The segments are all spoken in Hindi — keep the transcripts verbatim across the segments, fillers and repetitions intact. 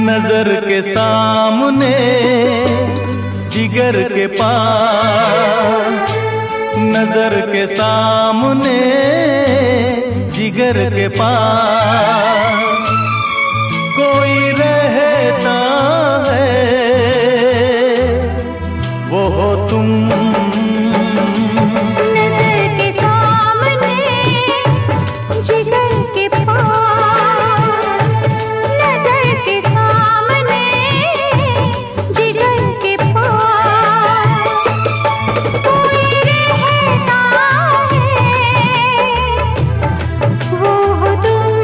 नजर के सामने जिगर के पास, नजर के सामने जिगर के पास कोई रहता है, वो हो तुम। नजर के सामने जिगर के पास, नजर के सामने जिगर के पास कोई रहता है, वो हो तुम।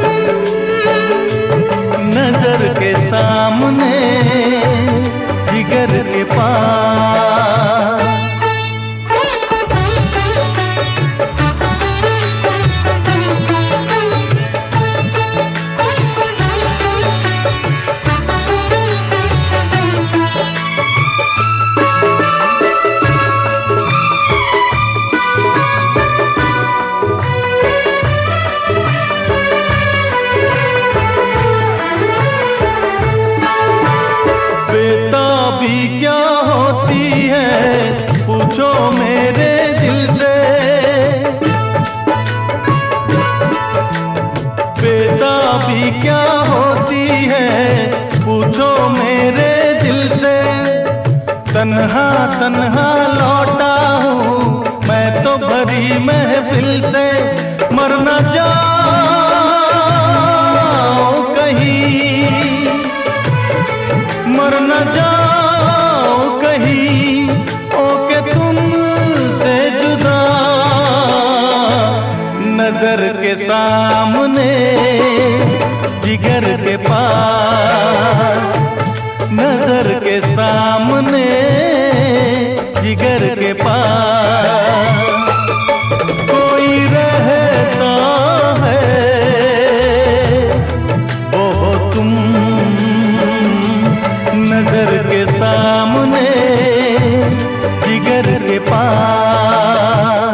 नजर के सामने जिगर के पास। बेताबी क्या होती है पूछो मेरे दिल से, बेताबी क्या होती है पूछो मेरे दिल से। तन्हा तन्हा लौटा हूँ मैं तो भरी महफिल से, मर न जाओ कहीं, मर न जाओ कहीं ओके तुमसे जुदा। नजर के सामने जिगर के पास, नजर के सामने जिगर के पास कोई रहता है, वो हो तुम। नजर के सामने जिगर के पास।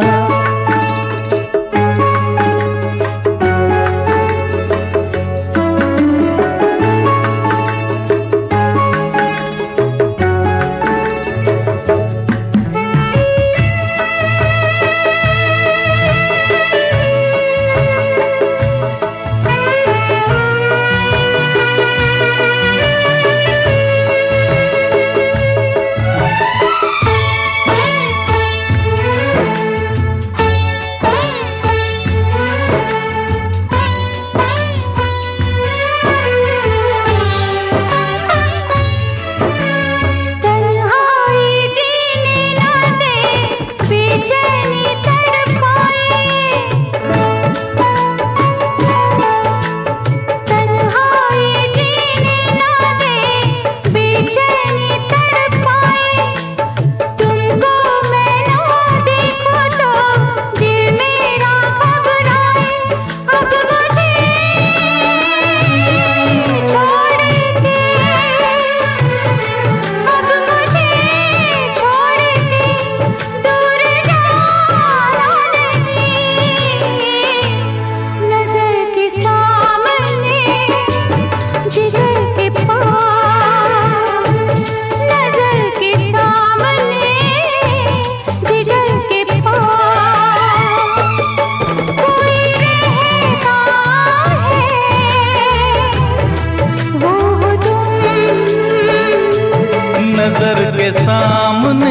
नजर के सामने